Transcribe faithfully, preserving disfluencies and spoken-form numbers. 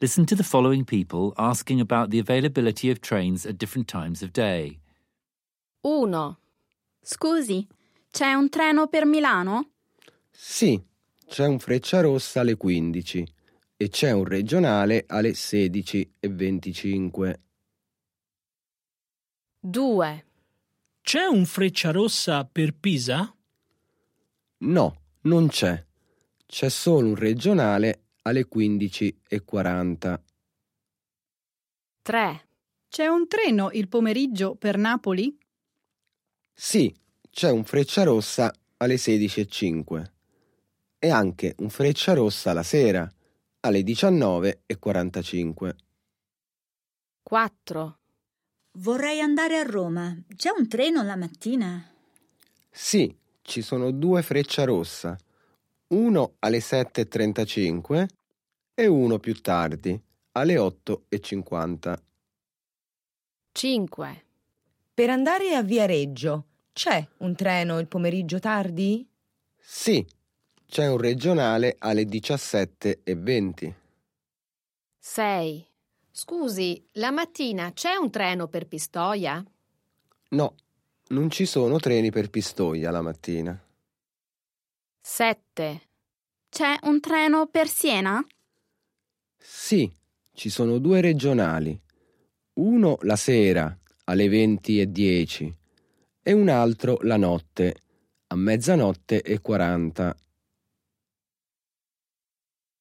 Listen to the following people asking about the availability of trains at different times of day. uno. Scusi, c'è un treno per Milano? Sì, c'è un Frecciarossa alle quindici e c'è un regionale alle sedici e venticinque. due. C'è un Frecciarossa per Pisa? No, non c'è. C'è solo un regionale alle quindici e quaranta. tre. C'è un treno il pomeriggio per Napoli? Sì, c'è un Frecciarossa alle sedici e cinque e anche un Frecciarossa la sera alle diciannove e quarantacinque. quattro. Vorrei andare a Roma. C'è un treno la mattina? Sì, ci sono due Frecciarossa, uno alle sette e trentacinque e uno più tardi, alle otto e cinquanta. cinque. Per andare a Viareggio, c'è un treno il pomeriggio tardi? Sì, c'è un regionale alle diciassette e venti. sei. Scusi, la mattina c'è un treno per Pistoia? No, non ci sono treni per Pistoia la mattina. sette. C'è un treno per Siena? Sì, ci sono due regionali, uno la sera alle venti e dieci e un altro la notte a mezzanotte e quaranta.